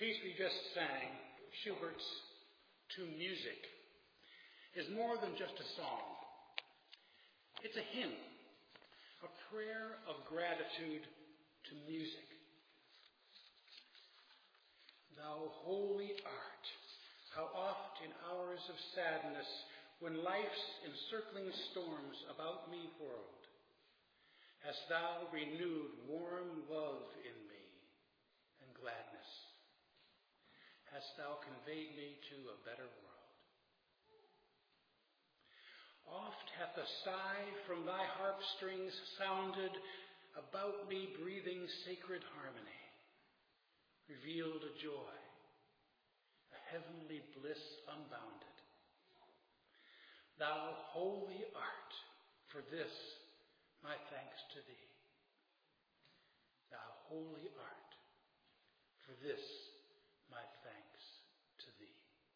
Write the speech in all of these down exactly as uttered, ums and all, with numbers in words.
piece we just sang, Schubert's To Music, is more than just a song. It's a hymn, a prayer of gratitude to music. Thou holy art, how oft in hours of sadness, when life's encircling storms about me whirled, hast thou renewed warm love in me and gladness. Hast thou conveyed me to a better world. Oft hath a sigh from thy harp strings sounded about me, breathing sacred harmony, revealed a joy, a heavenly bliss unbounded. Thou holy art, for this my thanks to thee. Thou holy art, for this my thanks to thee.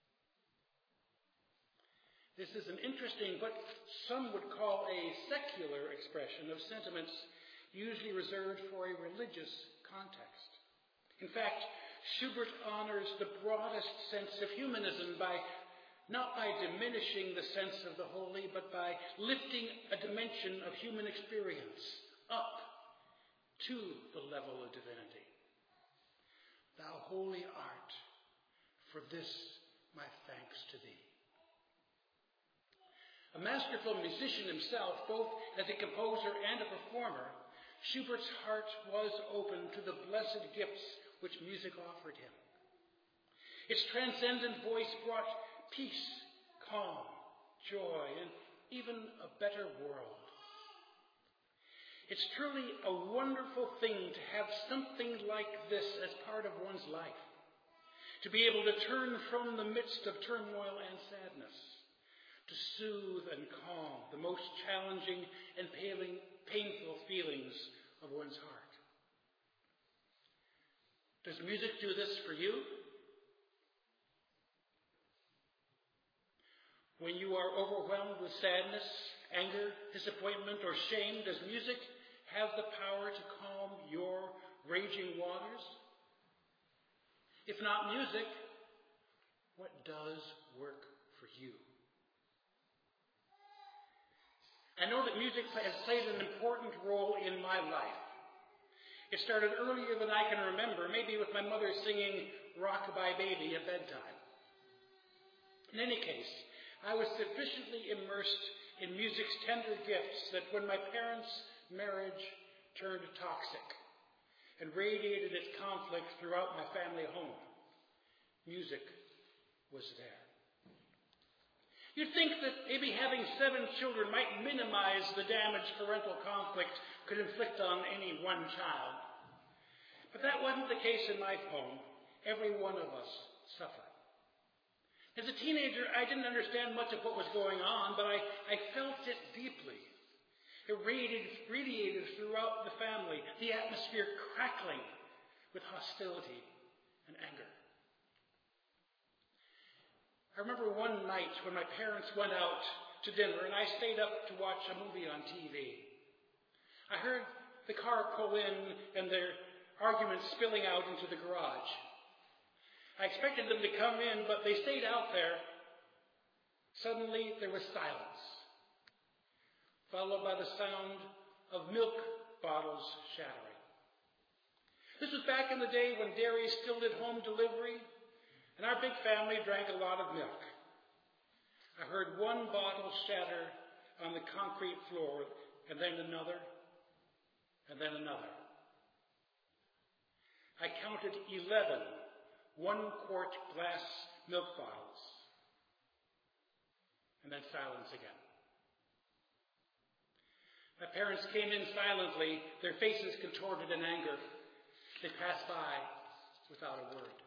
This is an interesting, what some would call a secular expression of sentiments usually reserved for a religious context. In fact, Schubert honors the broadest sense of humanism by not by diminishing the sense of the holy, but by lifting a dimension of human experience up to the level of divinity. Thou holy art, for this my thanks to thee. A masterful musician himself, both as a composer and a performer, Schubert's heart was open to the blessed gifts which music offered him. Its transcendent voice brought peace, calm, joy, and even a better world. It's truly a wonderful thing to have something like this as part of one's life. To be able to turn from the midst of turmoil and sadness, to soothe and calm the most challenging and painful feelings of one's heart. Does music do this for you? When you are overwhelmed with sadness, anger, disappointment, or shame, does music have the power to calm your raging waters? If not music, what does work for you? I know that music has played an important role in my life. It started earlier than I can remember, maybe with my mother singing Rock-a-Bye Baby at bedtime. In any case, I was sufficiently immersed in music's tender gifts that when my parents' marriage turned toxic and radiated its conflict throughout my family home, music was there. You'd think that maybe having seven children might minimize the damage parental conflict could inflict on any one child. But that wasn't the case in my home. Every one of us suffered. As a teenager, I didn't understand much of what was going on, but I, I felt it deeply. It radiated, radiated throughout the family, the atmosphere crackling with hostility and anger. I remember one night when my parents went out to dinner and I stayed up to watch a movie on T V. I heard the car pull in and their arguments spilling out into the garage. I expected them to come in, but they stayed out there. Suddenly there was silence, followed by the sound of milk bottles shattering. This was back in the day when dairy still did home delivery, and our big family drank a lot of milk. I heard one bottle shatter on the concrete floor, and then another, and then another. I counted eleven one-quart glass milk bottles, and then silence again. My parents came in silently, their faces contorted in anger. They passed by without a word.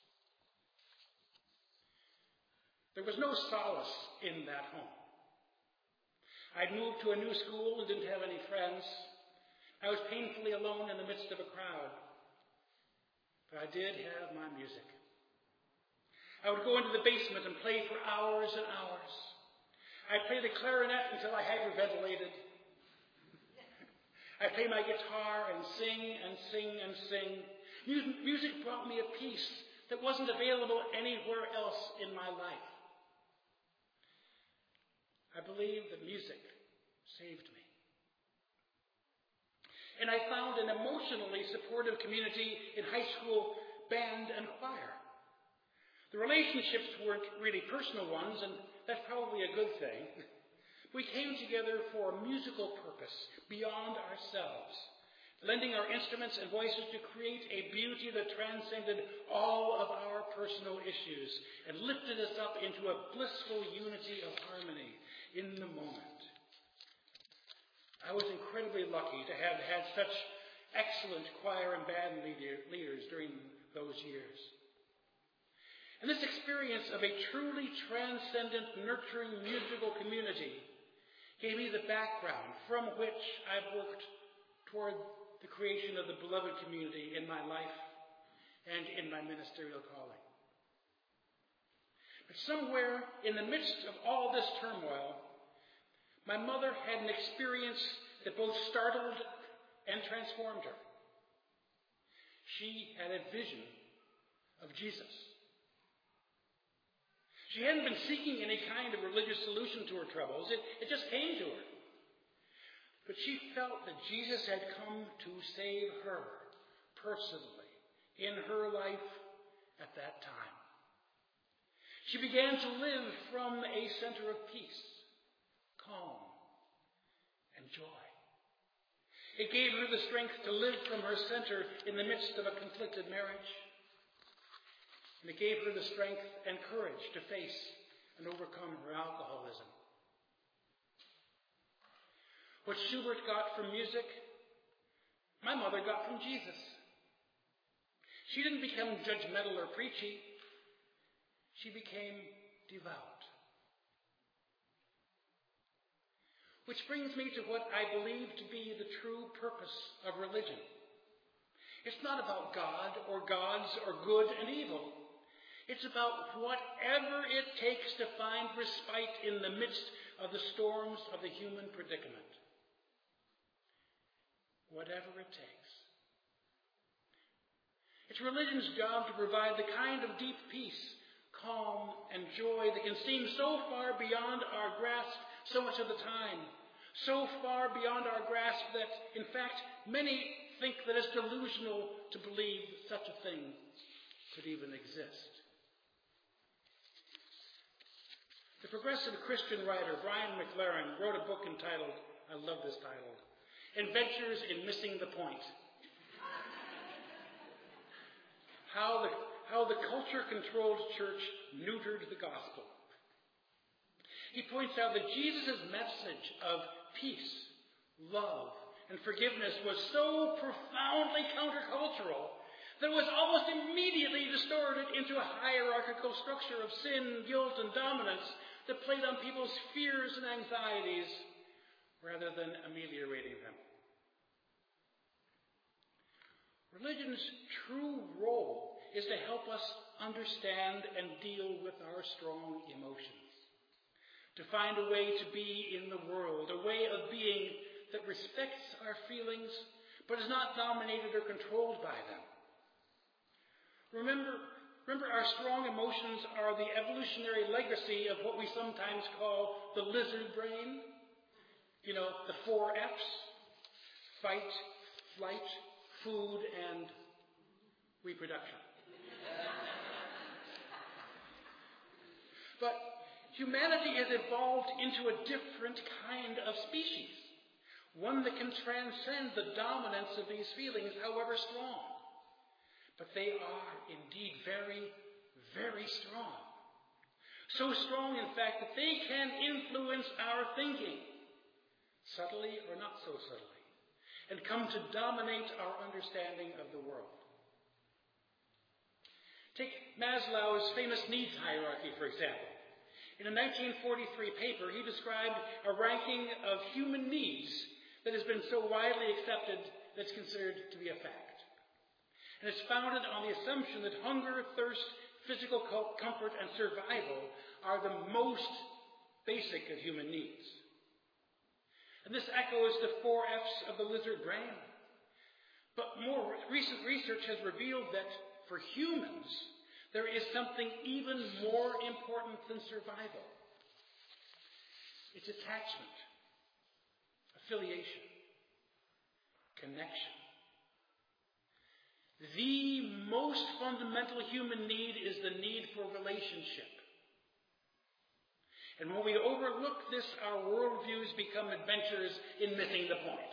There was no solace in that home. I'd moved to a new school and didn't have any friends. I was painfully alone in the midst of a crowd. But I did have my music. I would go into the basement and play for hours and hours. I'd play the clarinet until I hyperventilated. I'd play my guitar and sing and sing and sing. Music brought me a peace that wasn't available anywhere else in my life. I believe that music saved me. And I found an emotionally supportive community in high school band and choir. The relationships weren't really personal ones, and that's probably a good thing. We came together for a musical purpose beyond ourselves, lending our instruments and voices to create a beauty that transcended all of our personal issues and lifted us up into a blissful unity of harmony in the moment. I was incredibly lucky to have had such excellent choir and band leader, leaders during those years. And this experience of a truly transcendent, nurturing musical community gave me the background from which I've worked toward the creation of the beloved community in my life and in my ministerial calling. But somewhere in the midst of all this turmoil, my mother had an experience that both startled and transformed her. She had a vision of Jesus. She hadn't been seeking any kind of religious solution to her troubles. It, it just came to her. But she felt that Jesus had come to save her personally in her life at that time. She began to live from a center of peace, calm, and joy. It gave her the strength to live from her center in the midst of a conflicted marriage. And it gave her the strength and courage to face and overcome her alcoholism. What Schubert got from music, my mother got from Jesus. She didn't become judgmental or preachy. She became devout. Which brings me to what I believe to be the true purpose of religion. It's not about God or gods or good and evil. It's about whatever it takes to find respite in the midst of the storms of the human predicament. Whatever it takes. It's religion's job to provide the kind of deep peace, calm, and joy that can seem so far beyond our grasp so much of the time. So far beyond our grasp that, in fact, many think that it's delusional to believe that such a thing could even exist. The progressive Christian writer Brian McLaren wrote a book entitled, I love this title, Adventures in Missing the Point. How the, how the culture-controlled church neutered the gospel. He points out that Jesus' message of peace, love, and forgiveness was so profoundly countercultural that it was almost immediately distorted into a hierarchical structure of sin, guilt, and dominance that played on people's fears and anxieties rather than ameliorating them. Religion's true role is to help us understand and deal with our strong emotions, to find a way to be in the world, a way of being that respects our feelings but is not dominated or controlled by them. Remember, remember our strong emotions are the evolutionary legacy of what we sometimes call the lizard brain. You know, the four F's: fight, flight, food, and reproduction. But humanity has evolved into a different kind of species, one that can transcend the dominance of these feelings, however strong. But they are indeed very, very strong. So strong, in fact, that they can influence our thinking, subtly or not so subtly, and come to dominate our understanding of the world. Take Maslow's famous needs hierarchy, for example. In a nineteen forty-three paper, he described a ranking of human needs that has been so widely accepted that it's considered to be a fact. And it's founded on the assumption that hunger, thirst, physical comfort, and survival are the most basic of human needs. And this echoes the four F's of the lizard brain. But more recent research has revealed that for humans, there is something even more important than survival. It's attachment, affiliation, connection. The most fundamental human need is the need for relationship. And when we overlook this, our worldviews become adventures in missing the point.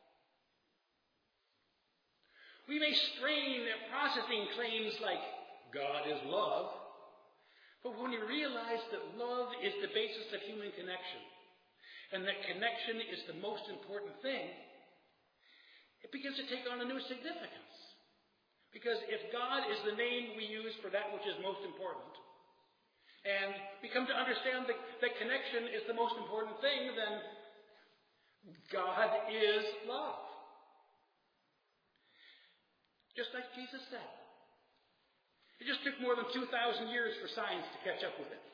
We may strain at processing claims like, God is love, but when we realize that love is the basis of human connection, and that connection is the most important thing, it begins to take on a new significance. Because if God is the name we use for that which is most important, and we come to understand that, that connection is the most important thing, then God is love. Just like Jesus said. It just took more than two thousand years for science to catch up with it.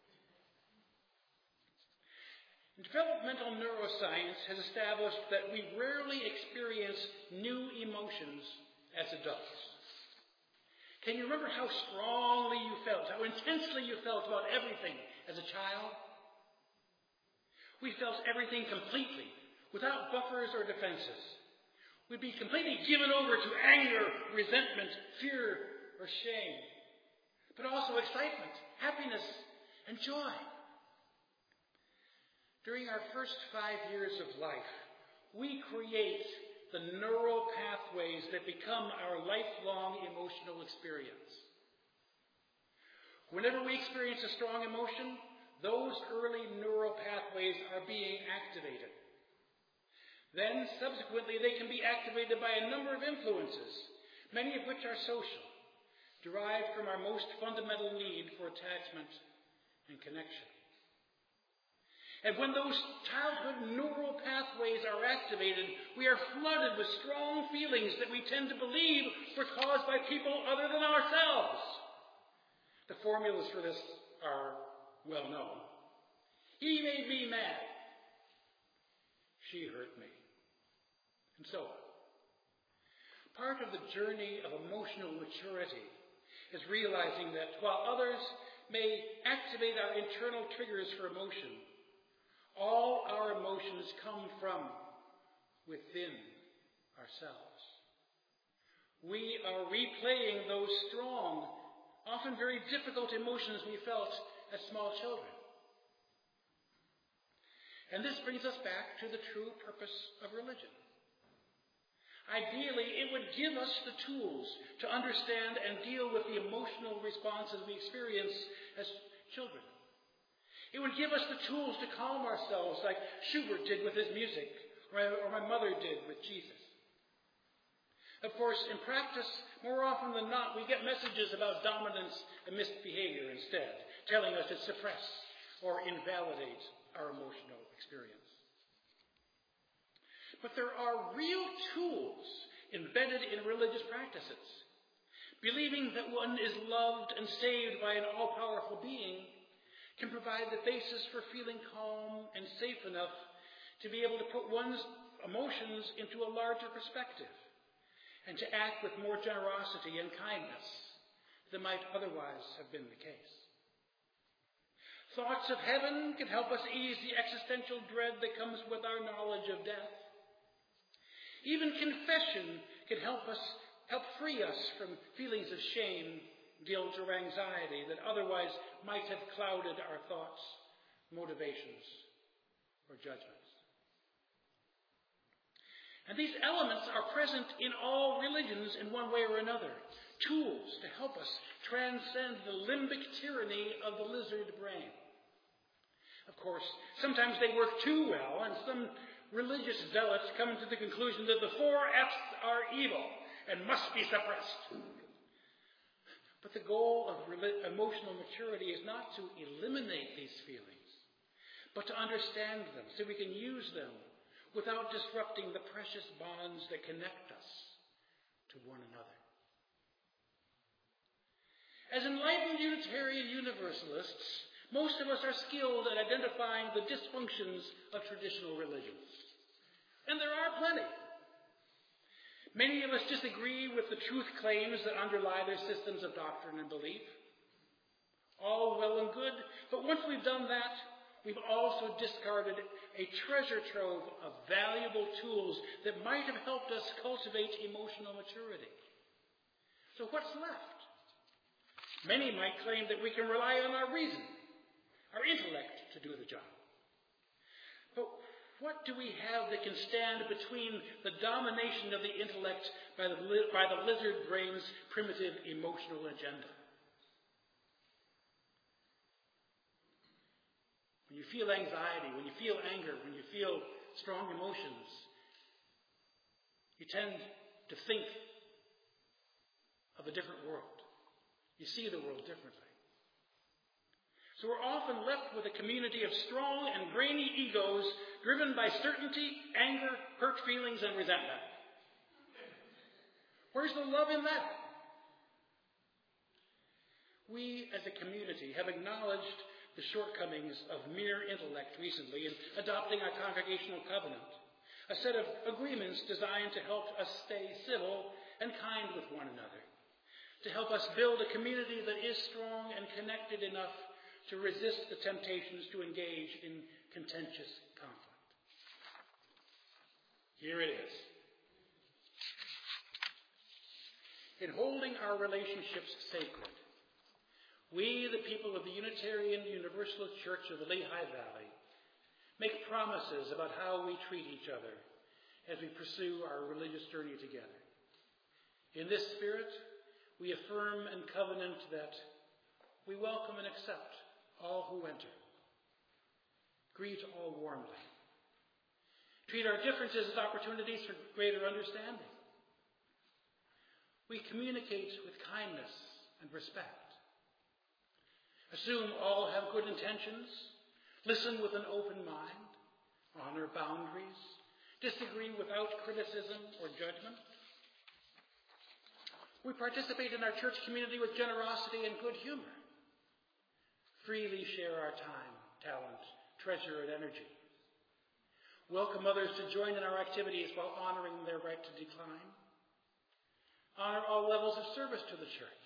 Developmental neuroscience has established that we rarely experience new emotions as adults. Can you remember how strongly you felt, how intensely you felt about everything as a child? We felt everything completely, without buffers or defenses. We'd be completely given over to anger, resentment, fear, or shame. But also excitement, happiness, and joy. During our first five years of life, we create the neural pathways that become our lifelong emotional experience. Whenever we experience a strong emotion, those early neural pathways are being activated. Then, subsequently, they can be activated by a number of influences, many of which are social, derived from our most fundamental need for attachment and connection. And when those childhood neural pathways are activated, we are flooded with strong feelings that we tend to believe were caused by people other than ourselves. The formulas for this are well known. He made me mad. She hurt me. And so on. Part of the journey of emotional maturity is realizing that while others may activate our internal triggers for emotion, all our emotions come from within ourselves. We are replaying those strong, often very difficult emotions we felt as small children. And this brings us back to the true purpose of religion. Ideally, it would give us the tools to understand and deal with the emotional responses we experience as children. It would give us the tools to calm ourselves like Schubert did with his music, or my mother did with Jesus. Of course, in practice, more often than not, we get messages about dominance and misbehavior instead, telling us to suppress or invalidate our emotional experience. But there are real tools embedded in religious practices. Believing that one is loved and saved by an all-powerful being can provide the basis for feeling calm and safe enough to be able to put one's emotions into a larger perspective and to act with more generosity and kindness than might otherwise have been the case. Thoughts of heaven can help us ease the existential dread that comes with our knowledge of death. Even confession can help us, help free us from feelings of shame, guilt, or anxiety that otherwise might have clouded our thoughts, motivations, or judgments. And these elements are present in all religions in one way or another. Tools to help us transcend the limbic tyranny of the lizard brain. Of course, sometimes they work too well, and some religious zealots come to the conclusion that the four F's are evil and must be suppressed. But the goal of emotional maturity is not to eliminate these feelings, but to understand them so we can use them without disrupting the precious bonds that connect us to one another. As enlightened Unitarian Universalists, most of us are skilled at identifying the dysfunctions of traditional religions. And there are plenty. Many of us disagree with the truth claims that underlie their systems of doctrine and belief. All well and good, but once we've done that, we've also discarded a treasure trove of valuable tools that might have helped us cultivate emotional maturity. So what's left? Many might claim that we can rely on our reason, our intellect to do the job. But what do we have that can stand between the domination of the intellect by the, by the lizard brain's primitive emotional agenda? When you feel anxiety, when you feel anger, when you feel strong emotions, you tend to think of a different world. You see the world differently. So we're often left with a community of strong and brainy egos driven by certainty, anger, hurt feelings, and resentment. Where's the love in that? We as a community have acknowledged the shortcomings of mere intellect recently in adopting our congregational covenant, a set of agreements designed to help us stay civil and kind with one another, to help us build a community that is strong and connected enough to resist the temptations to engage in contentious conflict. Here it is. In holding our relationships sacred, we, the people of the Unitarian Universalist Church of the Lehigh Valley, make promises about how we treat each other as we pursue our religious journey together. In this spirit, we affirm and covenant that we welcome and accept all who enter. Greet all warmly. Treat our differences as opportunities for greater understanding. We communicate with kindness and respect. Assume all have good intentions. Listen with an open mind. Honor boundaries. Disagree without criticism or judgment. We participate in our church community with generosity and good humor. Freely share our time, talent, treasure, and energy. Welcome others to join in our activities while honoring their right to decline. Honor all levels of service to the church.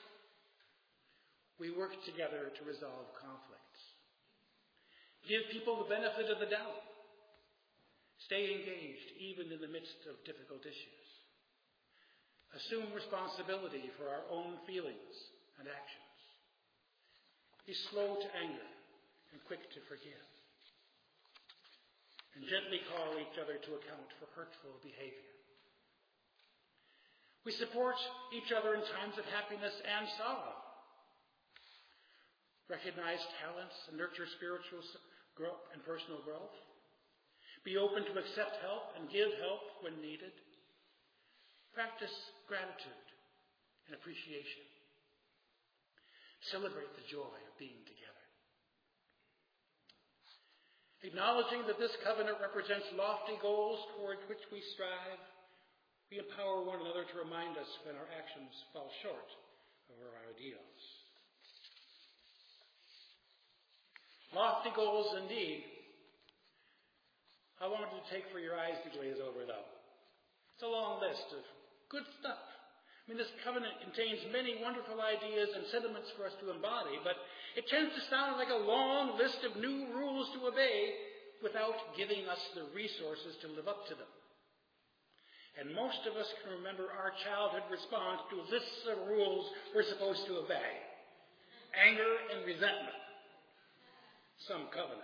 We work together to resolve conflicts. Give people the benefit of the doubt. Stay engaged even in the midst of difficult issues. Assume responsibility for our own feelings and actions. Be slow to anger and quick to forgive. And gently call each other to account for hurtful behavior. We support each other in times of happiness and sorrow. Recognize talents and nurture spiritual growth and personal growth. Be open to accept help and give help when needed. Practice gratitude and appreciation. Celebrate the joy of being together. Acknowledging that this covenant represents lofty goals toward which we strive, we empower one another to remind us when our actions fall short of our ideals. Lofty goals indeed. How long did it take for your eyes to glaze over, though? It's a long list of good stuff. I mean, this covenant contains many wonderful ideas and sentiments for us to embody, but it tends to sound like a long list of new rules to obey without giving us the resources to live up to them. And most of us can remember our childhood response to lists of rules we're supposed to obey. Anger and resentment. Some covenant.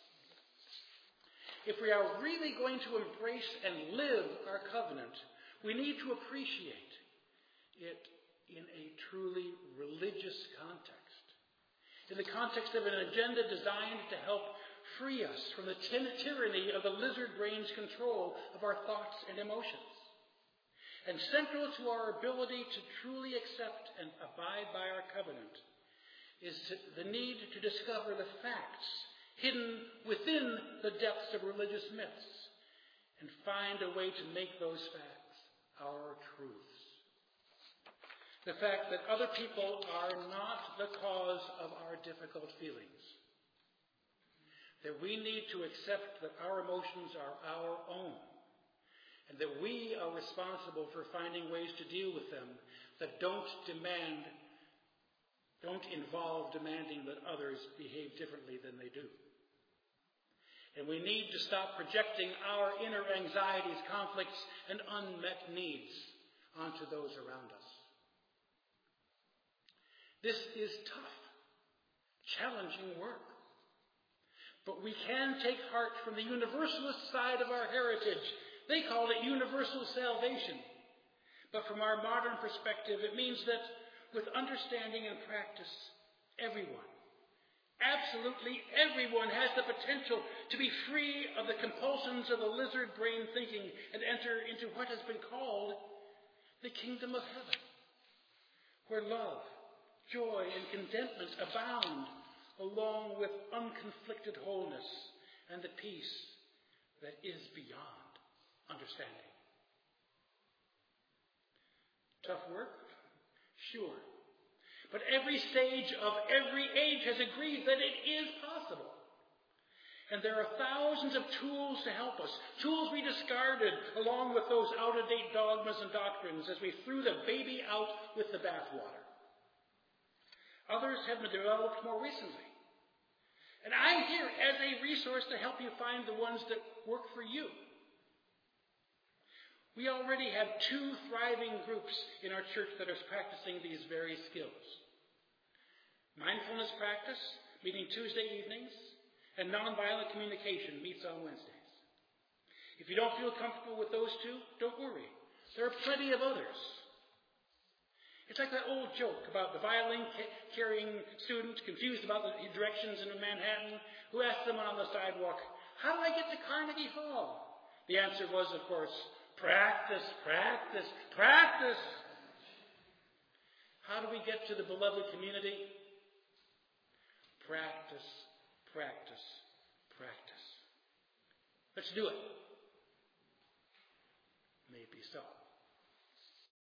If we are really going to embrace and live our covenant, we need to appreciate it in a truly religious context. In the context of an agenda designed to help free us from the tyranny of the lizard brain's control of our thoughts and emotions. And central to our ability to truly accept and abide by our covenant is the need to discover the facts hidden within the depths of religious myths and find a way to make those facts our truths. The fact that other people are not the cause of our difficult feelings. That we need to accept that our emotions are our own and that we are responsible for finding ways to deal with them that don't demand Don't won't involve demanding that others behave differently than they do. And we need to stop projecting our inner anxieties, conflicts, and unmet needs onto those around us. This is tough, challenging work. But we can take heart from the universalist side of our heritage. They called it universal salvation. But from our modern perspective, it means that with understanding and practice, everyone, absolutely everyone, has the potential to be free of the compulsions of the lizard brain thinking and enter into what has been called the kingdom of heaven, where love, joy, and contentment abound, along with unconflicted wholeness and the peace that is beyond understanding. Tough work? Sure. But every stage of every age has agreed that it is possible. And there are thousands of tools to help us, tools we discarded along with those out-of-date dogmas and doctrines as we threw the baby out with the bathwater. Others have been developed more recently. And I'm here as a resource to help you find the ones that work for you. We already have two thriving groups in our church that are practicing these very skills. Mindfulness practice, meeting Tuesday evenings, and nonviolent communication meets on Wednesdays. If you don't feel comfortable with those two, don't worry. There are plenty of others. It's like that old joke about the violin-carrying student confused about the directions in Manhattan who asked someone on the sidewalk, "How do I get to Carnegie Hall?" The answer was, of course, practice, practice, practice. How do we get to the beloved community? Practice, practice, practice. Let's do it. May it be so.